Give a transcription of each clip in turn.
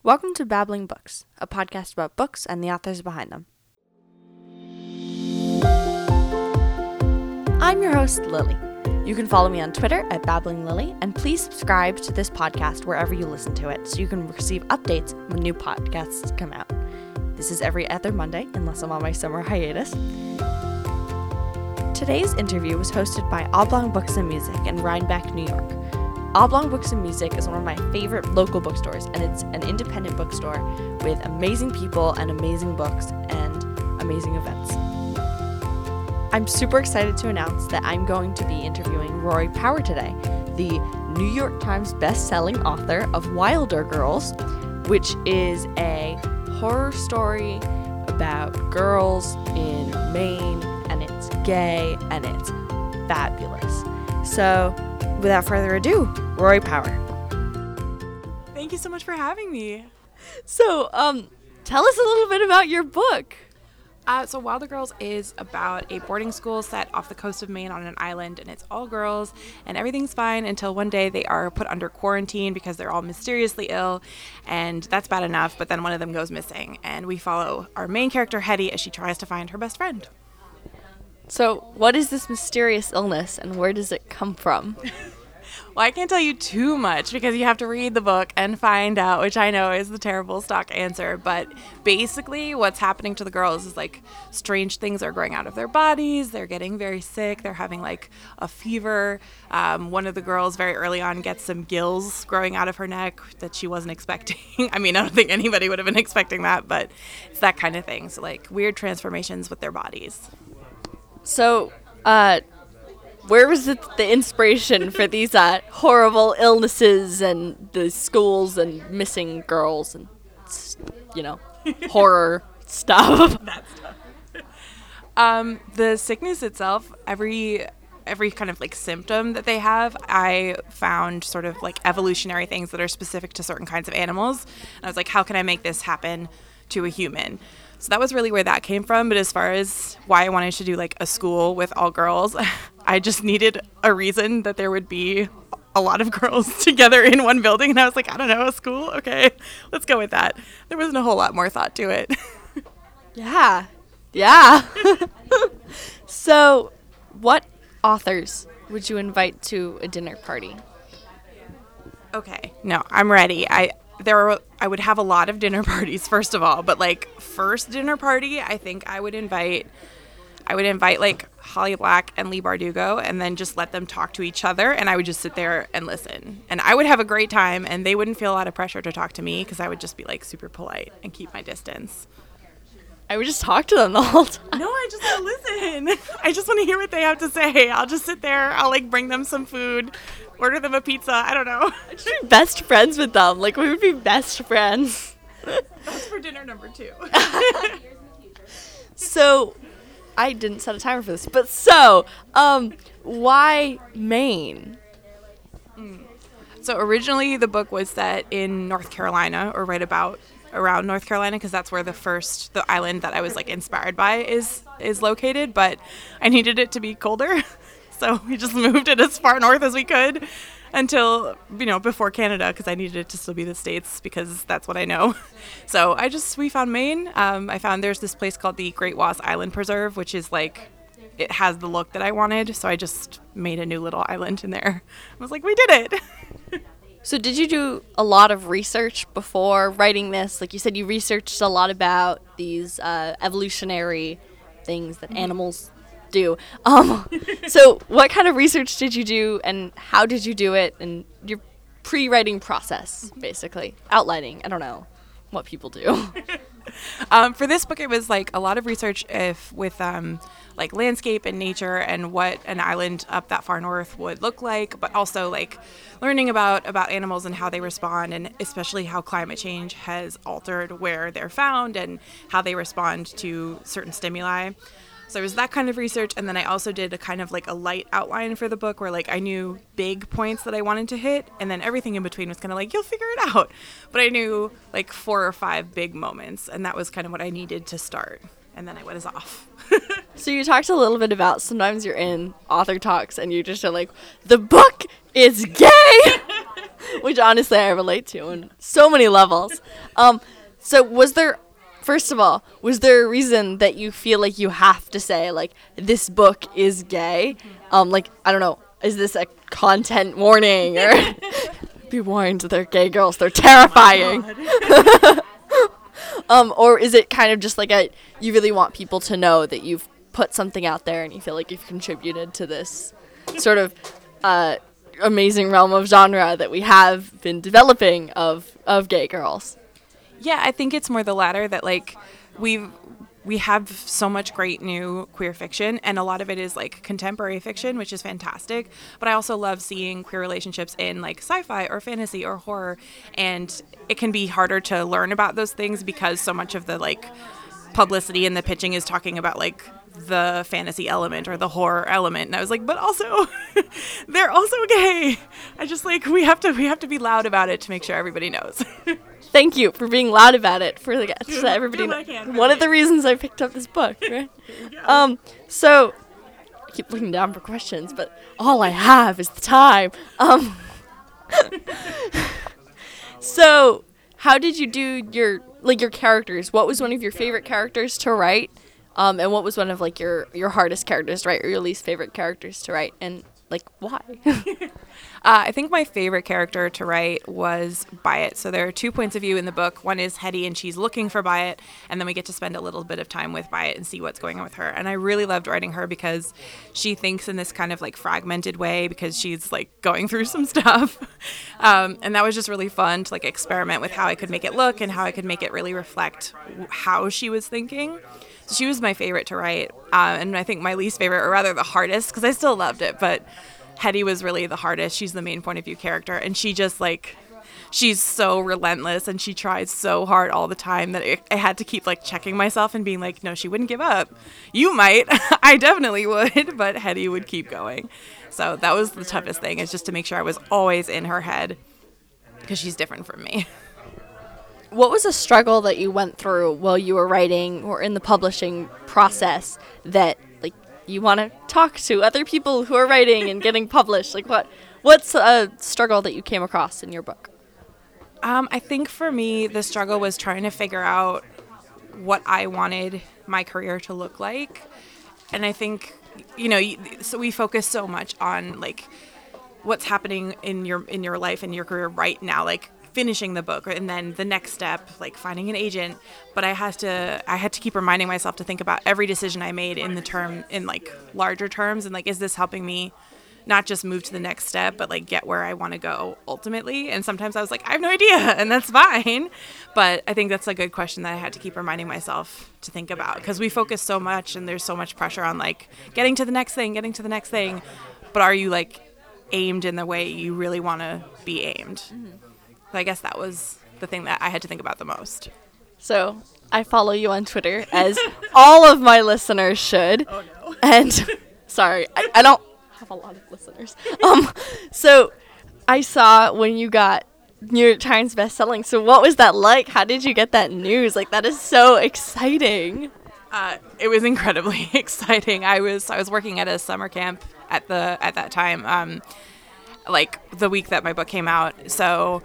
Welcome to Babbling Books, a podcast about books and the authors behind them. I'm your host, Lily. You can follow me on Twitter at BabblingLily, and please subscribe to this podcast wherever you listen to it so you can receive updates when new podcasts come out. This is every other Monday, unless I'm on my summer hiatus. Today's interview was hosted by Oblong Books and Music in Rhinebeck, New York. Oblong Books and Music is one of my favorite local bookstores, and it's an independent bookstore with amazing people and amazing books and amazing events. I'm super excited to announce that I'm going to be interviewing Rory Power today, the New York Times best-selling author of Wilder Girls, which is a horror story about girls in Maine, and it's gay, and it's fabulous. So, without further ado, Rory Power. Thank you so much for having me. So, tell us a little bit about your book. So Wilder Girls is about a boarding school set off the coast of Maine on an island, and it's all girls, and everything's fine until one day they are put under quarantine because they're all mysteriously ill, and that's bad enough, but then one of them goes missing, and we follow our main character, Hetty, as she tries to find her best friend. So, what is this mysterious illness, and where does it come from? Well, I can't tell you too much because you have to read the book and find out, which I know is the terrible stock answer. But basically what's happening to the girls is like strange things are growing out of their bodies. They're getting very sick. They're having like a fever. One of the girls very early on gets some gills growing out of her neck that she wasn't expecting. I mean, I don't think anybody would have been expecting that, but it's that kind of thing. So like weird transformations with their bodies. So, where was the inspiration for these horrible illnesses and the schools and missing girls and, horror stuff? That stuff. The sickness itself, every kind of like symptom that they have, I found sort of like evolutionary things that are specific to certain kinds of animals. And I was like, how can I make this happen to a human? So that was really where that came from. But as far as why I wanted to do like a school with all girls, I just needed a reason that there would be a lot of girls together in one building. And I was like, I don't know, a school? Okay, let's go with that. There wasn't a whole lot more thought to it. Yeah. So what authors would you invite to a dinner party? Okay, no, I'm ready. I would have a lot of dinner parties, first of all, but like first dinner party, I think I would invite like Holly Black and Leigh Bardugo, and then just let them talk to each other, and I would just sit there and listen. And I would have a great time, and they wouldn't feel a lot of pressure to talk to me because I would just be like super polite and keep my distance. I would just talk to them the whole time. No, I just want to listen. I just want to hear what they have to say. I'll just sit there. I'll like bring them some food, order them a pizza. I don't know. I'd just be best friends with them. Like, we would be best friends. That's for dinner number 2. So, I didn't set a timer for this, but so, why Maine? So originally the book was set in North Carolina, or right about around North Carolina, because that's where the island that I was like inspired by is located, but I needed it to be colder. So we just moved it as far north as we could until, before Canada, because I needed it to still be the States because that's what I know. So we found Maine. I found there's this place called the Great Wass Island Preserve, which is like, it has the look that I wanted. So I just made a new little island in there. I was like, we did it. So did you do a lot of research before writing this? Like you said, you researched a lot about these evolutionary things that animals do. So what kind of research did you do, and how did you do it, and your pre-writing process, basically? Outlining, I don't know what people do. For this book, it was like a lot of research with like landscape and nature and what an island up that far north would look like, but also like learning about animals and how they respond, and especially how climate change has altered where they're found and how they respond to certain stimuli. So it was that kind of research, and then I also did a kind of like a light outline for the book where like I knew big points that I wanted to hit, and then everything in between was kind of like, you'll figure it out. But I knew like 4 or 5 big moments, and that was kind of what I needed to start, and then I went off. So you talked a little bit about sometimes you're in author talks and you just are like, the book is gay! which honestly I relate to in so many levels. So first of all, was there a reason that you feel like you have to say, like, this book is gay? Like, I don't know, is this a content warning? Or be warned, they're gay girls, they're terrifying. Or is it kind of just like you really want people to know that you've put something out there and you feel like you've contributed to this sort of amazing realm of genre that we have been developing of gay girls? Yeah, I think it's more the latter, that like we have so much great new queer fiction, and a lot of it is like contemporary fiction, which is fantastic. But I also love seeing queer relationships in like sci-fi or fantasy or horror, and it can be harder to learn about those things because so much of the like publicity and the pitching is talking about like the fantasy element or the horror element. And I was like, but also they're also gay. I just like we have to be loud about it to make sure everybody knows. Thank you for being loud about it for the guests. So everybody one of the reasons I picked up this book, right? So I keep looking down for questions, but all I have is the time. So how did you do your characters? What was one of your favorite characters to write? And what was one of like your hardest characters to write, or your least favorite characters to write, and like why? I think my favorite character to write was Byatt. So there are 2 points of view in the book. One is Hetty, and she's looking for Byatt, and then we get to spend a little bit of time with Byatt and see what's going on with her. And I really loved writing her because she thinks in this kind of like fragmented way, because she's like going through some stuff. And that was just really fun to like experiment with how I could make it look and how I could make it really reflect how she was thinking. So she was my favorite to write, and I think my least favorite, or rather the hardest, because I still loved it, but Hetty was really the hardest. She's the main point of view character, and she just like, she's so relentless, and she tries so hard all the time that I had to keep like checking myself and being like, no, she wouldn't give up. You might. I definitely would, but Hetty would keep going. So that was the toughest thing, is just to make sure I was always in her head, because she's different from me. What was a struggle that you went through while you were writing or in the publishing process that like you want to talk to other people who are writing and getting published? Like what's a struggle that you came across in your book? I think for me, the struggle was trying to figure out what I wanted my career to look like. And I think, so we focus so much on like what's happening in your life and your career right now, like finishing the book, and then the next step, like finding an agent. But I had to keep reminding myself to think about every decision I made in like larger terms, and like, is this helping me not just move to the next step, but like get where I want to go ultimately? And sometimes I was like, I have no idea, and that's fine. But I think that's a good question that I had to keep reminding myself to think about, because we focus so much and there's so much pressure on like getting to the next thing. But are you like aimed in the way you really want to be aimed? Mm-hmm. So I guess that was the thing that I had to think about the most. So I follow you on Twitter, as all of my listeners should. Oh no. And sorry, I don't have a lot of listeners. So I saw when you got New York Times bestselling. So what was that like? How did you get that news? Like, that is so exciting. It was incredibly exciting. I was working at a summer camp at that time, like the week that my book came out. So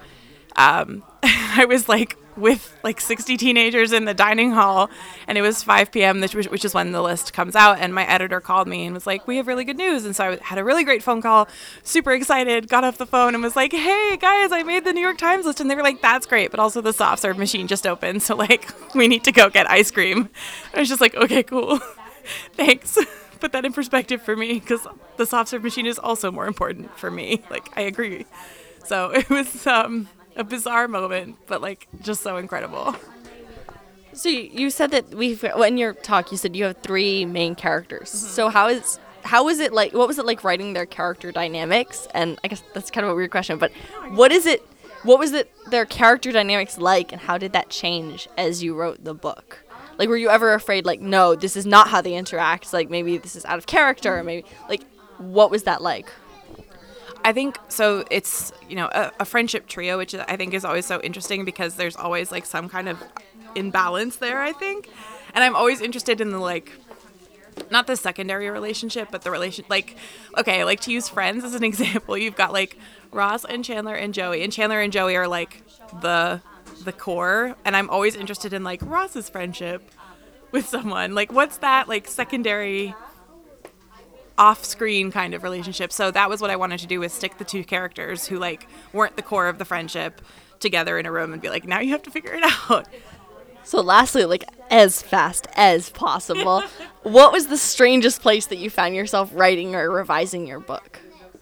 I was like with like 60 teenagers in the dining hall, and it was 5 p.m., which is when the list comes out, and my editor called me and was like, we have really good news. And so I had a really great phone call, super excited, got off the phone and was like, hey guys, I made the New York Times list. And they were like, that's great, but also the soft serve machine just opened, so like we need to go get ice cream. I was just like, okay, cool. Thanks. Put that in perspective for me, because the soft serve machine is also more important for me. Like, I agree. So it was a bizarre moment, but like just so incredible. So you said that in your talk you said you have 3 main characters. Mm-hmm. So how was it like? What was it like writing their character dynamics? And I guess that's kind of a weird question, but what was their character dynamics like, and how did that change as you wrote the book? Like, were you ever afraid, like, no, this is not how they interact, like maybe this is out of character, or maybe like what was that like? I think so. It's, a friendship trio, which I think is always so interesting, because there's always like some kind of imbalance there, I think. And I'm always interested in the like, not the secondary relationship, but the relation, like, okay, like to use Friends as an example, you've got like Ross and Chandler and Joey. And Chandler and Joey are like the core. And I'm always interested in like Ross's friendship with someone. Like, what's that like secondary off-screen kind of relationship? So that was what I wanted to do, was stick the two characters who like weren't the core of the friendship together in a room and be like, now you have to figure it out. So lastly, like as fast as possible, what was the strangest place that you found yourself writing or revising your book?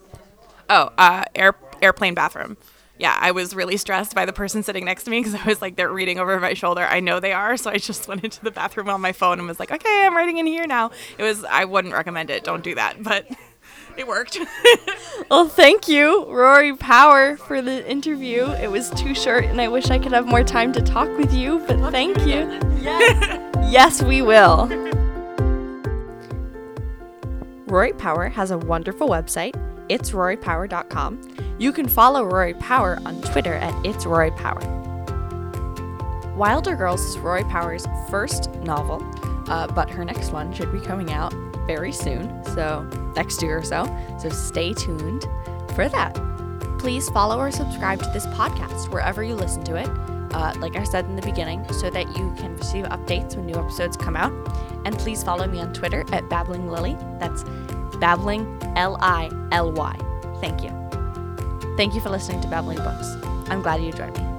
Airplane bathroom. Yeah, I was really stressed by the person sitting next to me because I was like, they're reading over my shoulder. I know they are. So I just went into the bathroom on my phone and was like, okay, I'm writing in here now. I wouldn't recommend it. Don't do that. But it worked. Well, thank you, Rory Power, for the interview. It was too short and I wish I could have more time to talk with you, but thank you. Yes. Yes, we will. Rory Power has a wonderful website. It's rorypower.com. You can follow Rory Power on Twitter at It's Rory Power. Wilder Girls is Rory Power's first novel, but her next one should be coming out very soon, so next year or so. So stay tuned for that. Please follow or subscribe to this podcast wherever you listen to it, like I said in the beginning, so that you can receive updates when new episodes come out. And please follow me on Twitter at Babbling Lily. That's Babbling Lily. Thank you. Thank you for listening to Babbling Books. I'm glad you joined me.